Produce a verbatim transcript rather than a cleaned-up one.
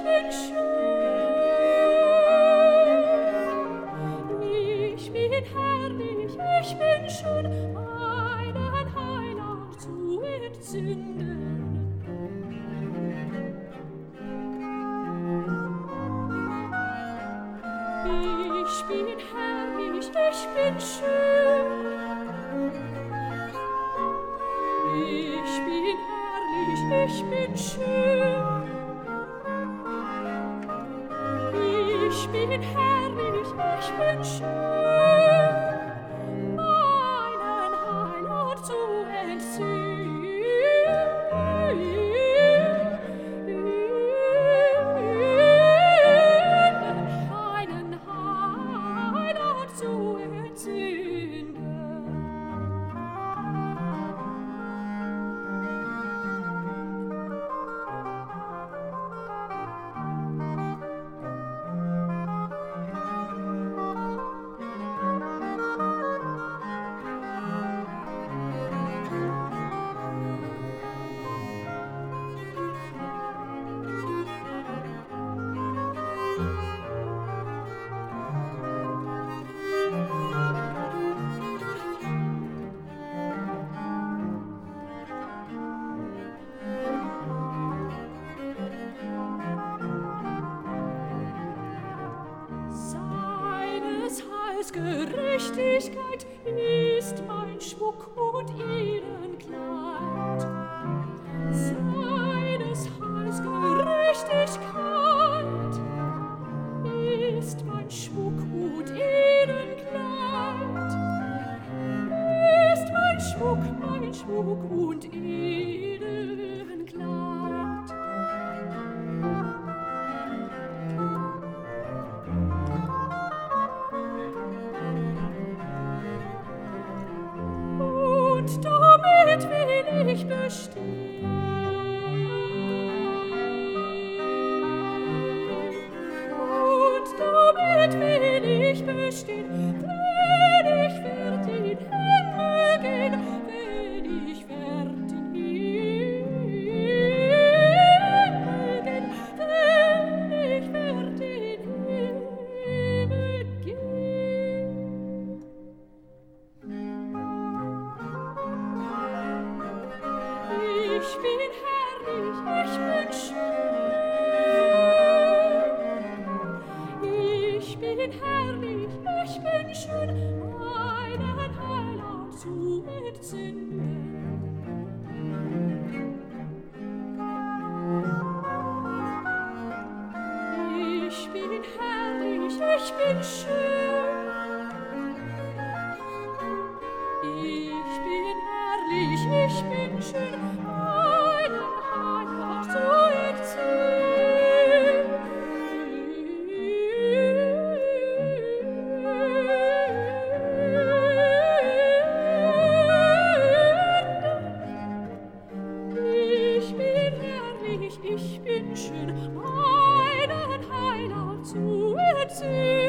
bin schön. Ich bin herrlich, ich bin schön, meinen Heiland zu entzünden. Ich bin herrlich, ich bin schön. Ich bin herrlich, ich bin schön. Ich bin herrlich, ich bin schön, meinen Heiland zu entzünden. Meinen Heiland zu entzünden. Gerechtigkeit ist mein Schmuck und Ehrenkleid. Seines Heils Gerechtigkeit ist mein Schmuck und Ehrenkleid. Ist mein Schmuck, mein Schmuck und Ehrenkleid. Und damit will ich bestehen. Und damit will ich bestehen, wenn ich werd in Himmel gehen, wenn ich werd in Himmel gehen, wenn ich werd in Himmel gehen. Ich bin herrlich, ich bin schön. Ich bin herrlich, ich bin schön, meinen Heiland zu entzünden. Ich bin herrlich, ich bin schön. Ich bin herrlich, ich bin schön, meinen Heiland zu entzünden. Ich bin herrlich, ich bin schön, meinen Heiland zu entzünden.